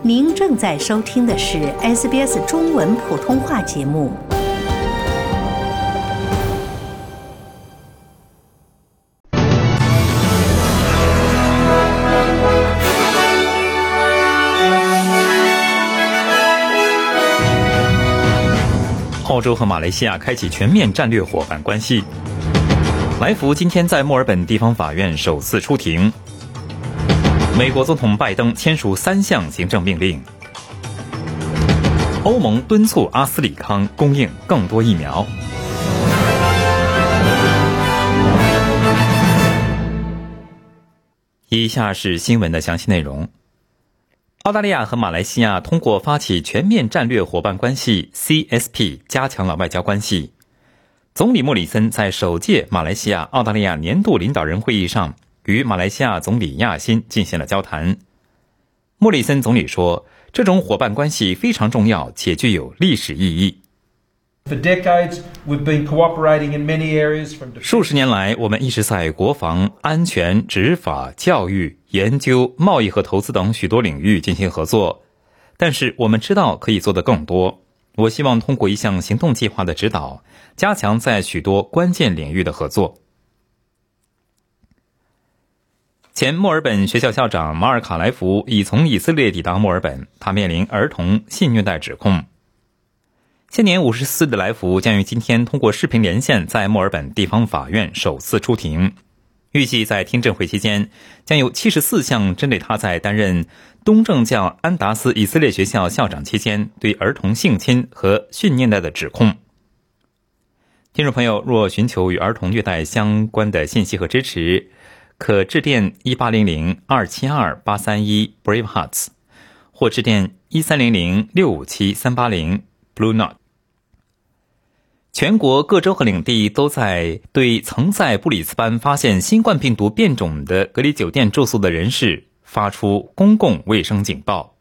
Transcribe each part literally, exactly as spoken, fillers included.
您正在收听的是 S B S 中文普通话节目。 澳洲和马来西亚开启全面战略伙伴关系。来福今天在墨尔本地方法院首次出庭。美国总统拜登签署三项行政命令。欧盟敦促阿斯利康供应更多疫苗。以下是新闻的详细内容。澳大利亚和马来西亚通过发起全面战略伙伴关系 C S P 加强了外交关系。总理莫里森在首届马来西亚澳大利亚年度领导人会议上与马来西亚总理亚辛进行了交谈。莫里森总理说，这种伙伴关系非常重要且具有历史意义。数十年来，我们一直在国防、安全、执法、教育、研究、贸易和投资等许多领域进行合作，但是我们知道可以做得更多。我希望通过一项行动计划的指导，加强在许多关键领域的合作。前墨尔本学校校长马尔卡莱福已从以色列抵达墨尔本，他面临儿童性虐待指控。现年五十四岁的莱福将于今天通过视频连线在墨尔本地方法院首次出庭，预计在听证会期间将有七十四项针对他在担任东正教安达斯以色列学校校长期间对儿童性侵和性虐待的指控。听众朋友，若寻求与儿童虐待相关的信息和支持，可致电一八零零二七二八三一 Brave Hearts 或致电一三零零六五七三八零 Blue Knot。 全国各州和领地都在对曾在布里斯班发现新冠病毒变种的隔离酒店住宿的人士发出公共卫生警报。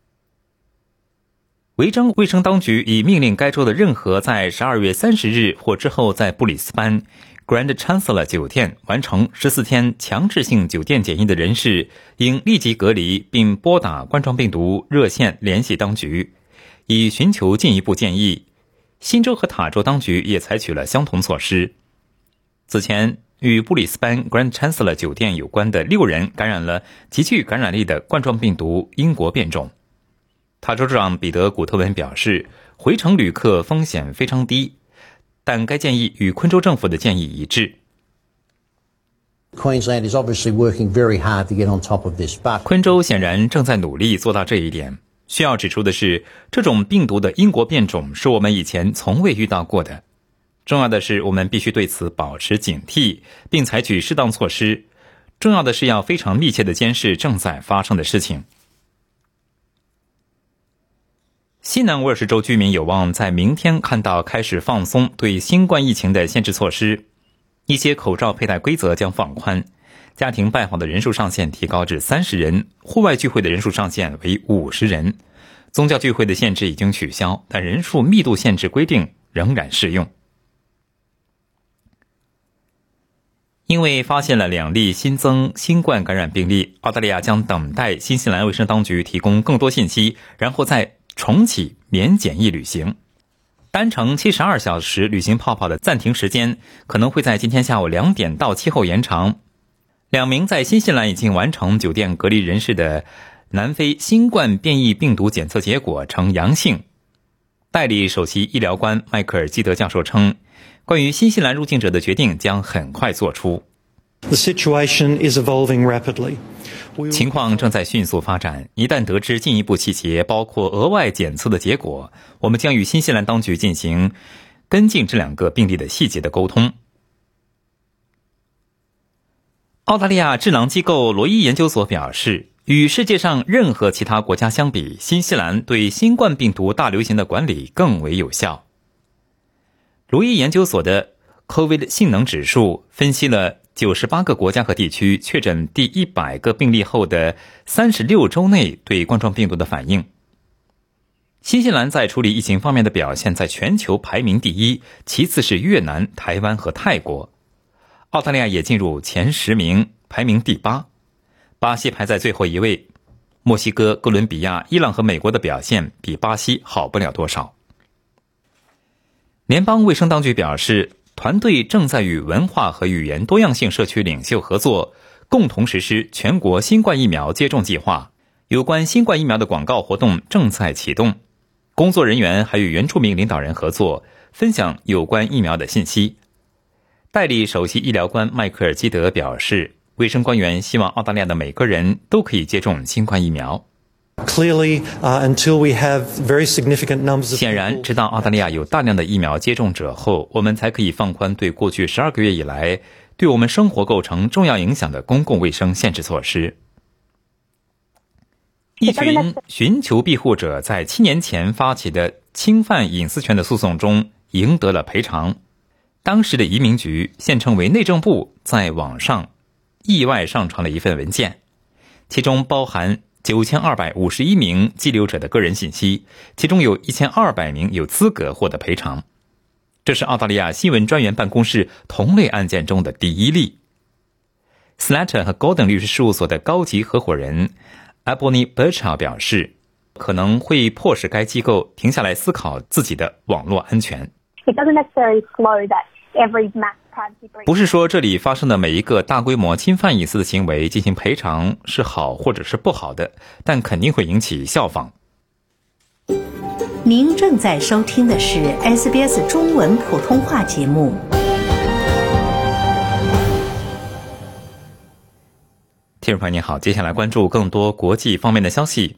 维州卫生当局已命令该州的任何在十二月三十日或之后在布里斯班 Grand Chancellor 酒店完成十四天强制性酒店检疫的人士应立即隔离，并拨打冠状病毒热线联系当局，以寻求进一步建议。新州和塔州当局也采取了相同措施。此前，与布里斯班 Grand Chancellor 酒店有关的六人感染了极具感染力的冠状病毒英国变种。塔州州长彼得·古特文表示，回程旅客风险非常低，但该建议与昆州政府的建议一致。 Queensland is obviously working very hard to get on top of this, but 昆州显然正在努力做到这一点。需要指出的是，这种病毒的英国变种是我们以前从未遇到过的。重要的是，我们必须对此保持警惕，并采取适当措施。重要的是要非常密切地监视正在发生的事情。西南威尔士州居民有望在明天看到开始放松对新冠疫情的限制措施，一些口罩佩戴规则将放宽，家庭拜访的人数上限提高至三十人，户外聚会的人数上限为五十人。宗教聚会的限制已经取消，但人数密度限制规定仍然适用。因为发现了两例新增新冠感染病例，澳大利亚将等待新西兰卫生当局提供更多信息，然后再重启免检疫旅行。单程七十二小时旅行泡泡的暂停时间可能会在今天下午两点到期后延长。两名在新西兰已经完成酒店隔离人士的南非新冠变异病毒检测结果呈阳性。代理首席医疗官迈克尔·基德教授称，关于新西兰入境者的决定将很快做出。 The situation is evolving rapidly. 情况正在迅速发展，一旦得知进一步细节，包括额外检测的结果，我们将与新西兰当局进行跟进这两个病例的细节的沟通。澳大利亚智囊机构罗伊研究所表示，与世界上任何其他国家相比，新西兰对新冠病毒大流行的管理更为有效。罗伊研究所的 COVID 性能指数分析了九十八个国家和地区确诊第一百个病例后的三十六周内对冠状病毒的反应。新西兰在处理疫情方面的表现在全球排名第一，其次是越南、台湾和泰国。澳大利亚也进入前十名，排名第八，巴西排在最后一位。 墨西哥、哥伦比亚、伊朗和美国的表现比巴西好不了多少。联邦卫生当局表示，团队正在与文化和语言多样性社区领袖合作，共同实施全国新冠疫苗接种计划。有关新冠疫苗的广告活动正在启动，工作人员还与原住民领导人合作，分享有关疫苗的信息。代理首席医疗官迈克尔基德表示，卫生官员希望澳大利亚的每个人都可以接种新冠疫苗。 Clearly, uh, until we have very significant numbers of 显然，直到澳大利亚有大量的疫苗接种者后，我们才可以放宽对过去十二个月以来对我们生活构成重要影响的公共卫生限制措施。一群寻求庇护者在七年前发起的侵犯隐私权的诉讼中赢得了赔偿。当时的移民局现称为内政部在网上意外上传了一份文件，其中包含九千二百五十一名寄留者的个人信息，其中有一千二百名有资格获得赔偿。这是澳大利亚新闻专员办公室同类案件中的第一例。Slater 和 Gordon 律师事务所的高级合伙人 Ebony Birchall 表示，可能会迫使该机构停下来思考自己的网络安全。 It doesn't necessarily follow that every mass privacy breach. 不是说这里发生的每一个大规模侵犯隐私的行为进行赔偿是好或者是不好的，但肯定会引起效仿。 您正在收听的是 S B S 中文普通话节目。 听众朋友您好，接下来关注更多国际方面的消息。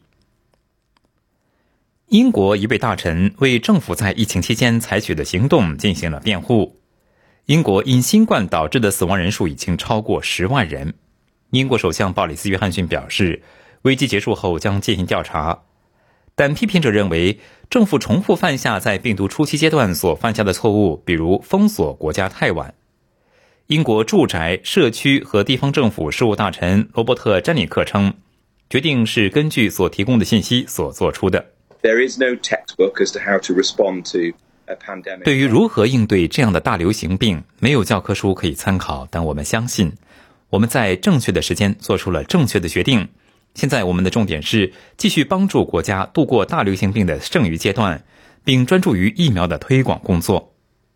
英国一位大臣为政府在疫情期间采取的行动进行了辩护。英国因新冠导致的死亡人数已经超过十万人。英国首相鲍里斯·约翰逊表示，危机结束后将进行调查，但批评者认为政府重复犯下在病毒初期阶段所犯下的错误，比如封锁国家太晚。英国住宅、社区和地方政府事务大臣罗伯特·詹尼克称，决定是根据所提供的信息所做出的。 There is no textbook as to how to respond to a pandemic. 对于如何应对这样的大流行病，没有教科书可以参考，但我们相信我们在正确的时间做出了正确的决定。现在我们的重点是继续帮助国家度过大流行病的剩余阶段，并专注于疫苗的推广工作。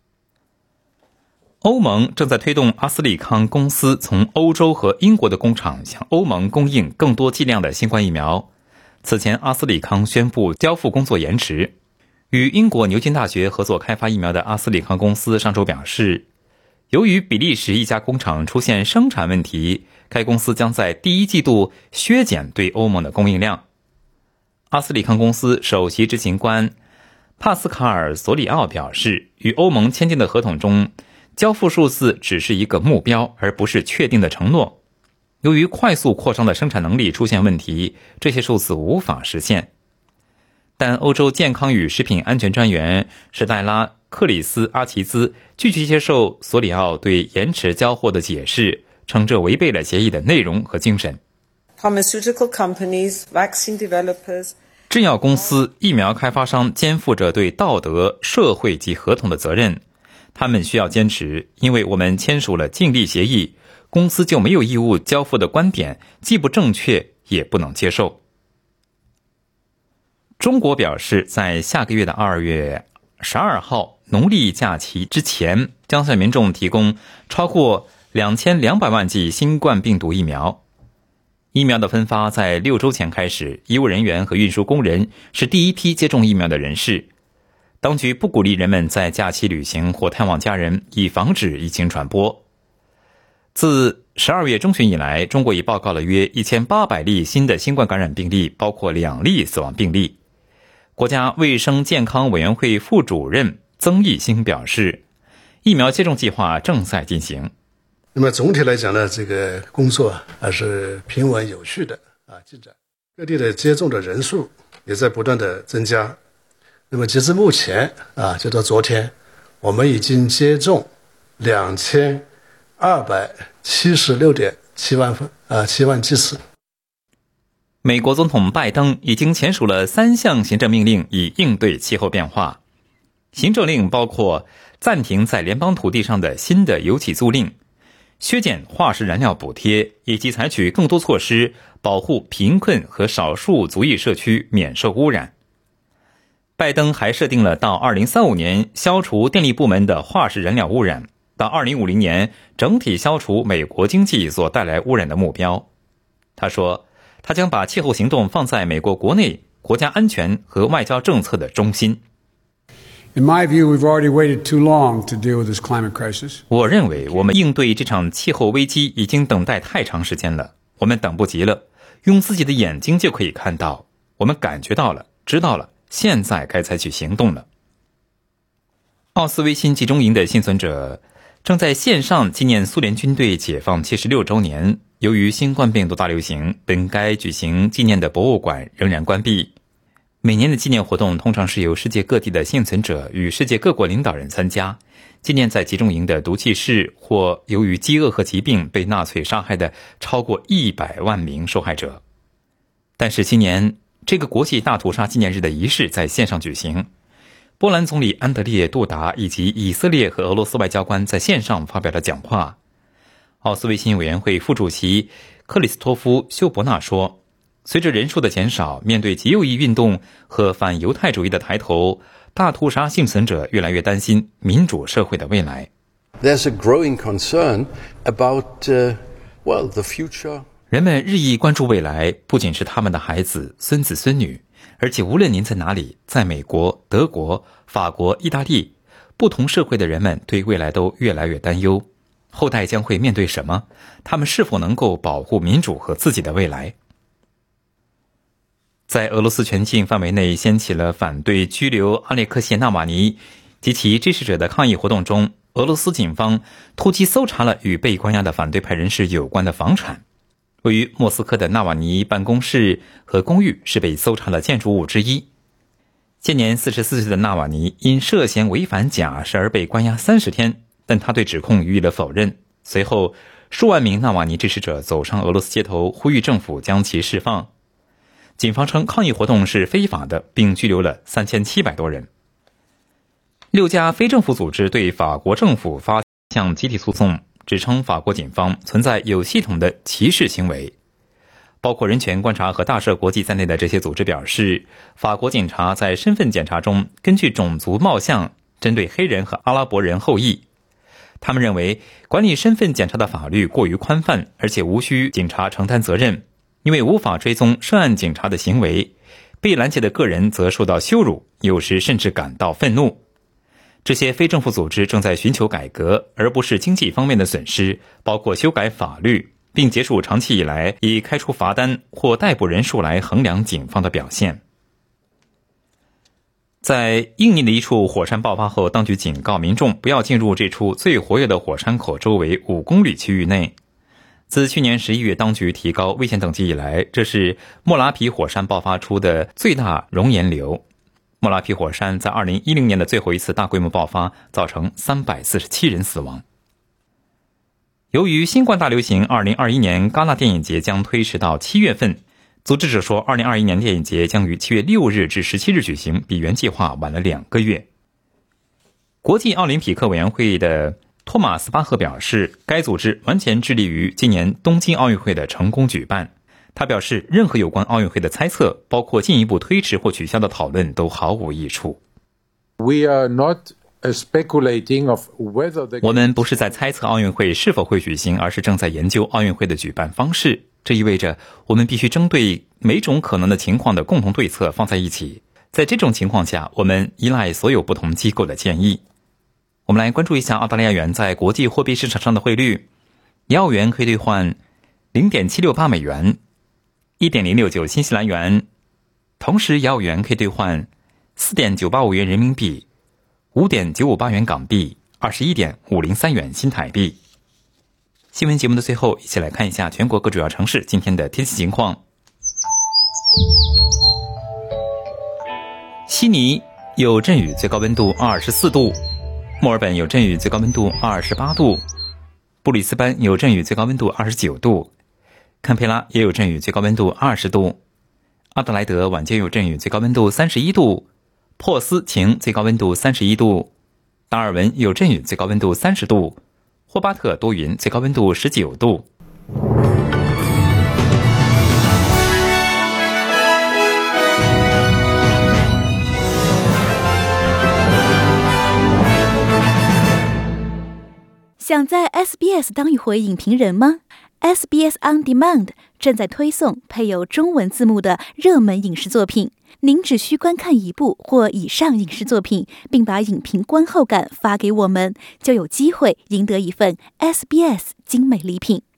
欧盟正在推动阿斯利康公司从欧洲和英国的工厂向欧盟供应更多剂量的新冠疫苗。此前，阿斯利康宣布交付工作延迟。与英国牛津大学合作开发疫苗的阿斯利康公司上周表示，由于比利时一家工厂出现生产问题，该公司将在第一季度削减对欧盟的供应量。阿斯利康公司首席执行官帕斯卡尔·索里奥表示，与欧盟签订的合同中，交付数字只是一个目标，而不是确定的承诺。由于快速扩张的生产能力出现问题，这些数字无法实现。但欧洲健康与食品安全专员史黛拉·克里斯阿奇兹拒绝接受索里奥对延迟交货的解释，称这违背了协议的内容和精神。 Pharmaceutical companies, vaccine developers, 制药公司、疫苗开发商肩负着对道德、社会及合同的责任，他们需要坚持，因为我们签署了尽力协议，公司就没有义务交付的观点既不正确也不能接受。中国表示，在下个月的二月十二号农历假期之前，将向民众提供超过两千两百万剂新冠病毒疫苗。疫苗的分发在六周前开始，医务人员和运输工人是第一批接种疫苗的人士。当局不鼓励人们在假期旅行或探望家人，以防止疫情传播。自十二月中旬以来，中国已报告了约一千八百例新的新冠感染病例，包括两例死亡病例。国家卫生健康委员会副主任曾益兴表示，疫苗接种计划正在进行。 那么总体来讲呢，这个工作还是平稳有序的啊进展，各地的接种的人数也在不断的增加。那么截至目前啊，就到昨天，我们已经接种两千二百七十六点七万份啊七万剂次。 美国总统拜登已经签署了三项行政命令，以应对气候变化。行政令包括暂停在联邦土地上的新的油气租赁， 削减化石燃料补贴，以及采取更多措施保护贫困和少数族裔社区免受污染。拜登还设定了到二零三五年消除电力部门的化石燃料污染，到二零五零年整体消除美国经济所带来污染的目标。他说，他将把气候行动放在美国国内国家安全和外交政策的中心。 In my view, we've already waited too long to deal with this climate crisis. 我认为我们应对这场气候危机已经等待太长时间了，我们等不及了，用自己的眼睛就可以看到，我们感觉到了，知道了，现在该采取行动了。奥斯威辛集中营的幸存者正在线上纪念苏联军队解放七十六周年。由于新冠病毒大流行，本该举行纪念的博物馆仍然关闭。每年的纪念活动通常是由世界各地的幸存者与世界各国领导人参加，纪念在集中营的毒气室或由于饥饿和疾病被纳粹杀害的超过一百万名受害者。但是今年这个国际大屠杀纪念日的仪式在线上举行，波兰总理安德烈·杜达以及以色列和俄罗斯外交官在线上发表了讲话。奥斯维辛委员会副主席克里斯托夫·休伯纳说，随着人数的减少，面对极右翼运动和反犹太主义的抬头，大屠杀幸存者越来越担心民主社会的未来。 There's a growing concern about, uh, well, the future. 人们日益关注未来，不仅是他们的孩子、孙子孙女，而且无论您在哪里，在美国、德国、法国、意大利，不同社会的人们对未来都越来越担忧。后代将会面对什么？他们是否能够保护民主和自己的未来？在俄罗斯全境范围内掀起了反对拘留阿列克谢·纳瓦尼及其支持者的抗议活动中，俄罗斯警方突击搜查了与被关押的反对派人士有关的房产。位于莫斯科的纳瓦尼办公室和公寓是被搜查的建筑物之一。现年四十四岁的纳瓦尼因涉嫌违反假释而被关押三十天，但他对指控予以了否认。随后，数万名纳瓦尼支持者走上俄罗斯街头，呼吁政府将其释放。警方称抗议活动是非法的，并拘留了三千七百多人。六家非政府组织对法国政府发向集体诉讼，指称法国警方存在有系统的歧视行为。包括人权观察和大赦国际在内的这些组织表示，法国警察在身份检查中根据种族貌相针对黑人和阿拉伯人后裔。他们认为管理身份检查的法律过于宽泛，而且无需警察承担责任，因为无法追踪涉案警察的行为。被拦截的个人则受到羞辱，有时甚至感到愤怒。这些非政府组织正在寻求改革，而不是经济方面的损失，包括修改法律，并结束长期以来以开出罚单或逮捕人数来衡量警方的表现。在印尼的一处火山爆发后，当局警告民众不要进入这处最活跃的火山口周围五公里区域内。自去年十一月当局提高危险等级以来，这是莫拉皮火山爆发出的最大熔岩流。莫拉皮火山在二零一零年的最后一次大规模爆发，造成三百四十七人死亡。由于新冠大流行，二零二一年戛纳电影节将推迟到七月份。组织者说，二零二一年电影节将于七月六日至十七日举行，比原计划晚了两个月。国际奥林匹克委员会的托马斯巴赫表示，该组织完全致力于今年东京奥运会的成功举办。他表示，任何有关奥运会的猜测，包括进一步推迟或取消的讨论，都毫无益处。 We are not speculating of whether the... 我们不是在猜测奥运会是否会举行，而是正在研究奥运会的举办方式。这意味着我们必须针对每种可能的情况的共同对策放在一起。在这种情况下，我们依赖所有不同机构的建议。我们来关注一下澳大利亚元在国际货币市场上的汇率。一澳元可以兑换 零点七六八 美元， 一点零六九 新西兰元。同时，一澳元可以兑换 四点九八五 元人民币， 五点九五八 元港币， 二十一点五零三 元新台币。新闻节目的最后，一起来看一下全国各主要城市今天的天气情况。悉尼有阵雨，最高温度二十四度；墨尔本有阵雨，最高温度二十八度；布里斯班有阵雨，最高温度二十九度；堪培拉也有阵雨，最高温度二十度；阿德莱德晚间有阵雨，最高温度三十一度；珀斯晴，最高温度三十一度；达尔文有阵雨，最高温度三十度； 霍巴特多云，最高温度十九度。 想在 S B S 当一回影评人吗？ S B S On Demand 正在推送配有中文字幕的热门影视作品，您只需观看一部或以上影视作品，并把影评观后感发给我们，就有机会赢得一份 S B S 精美礼品。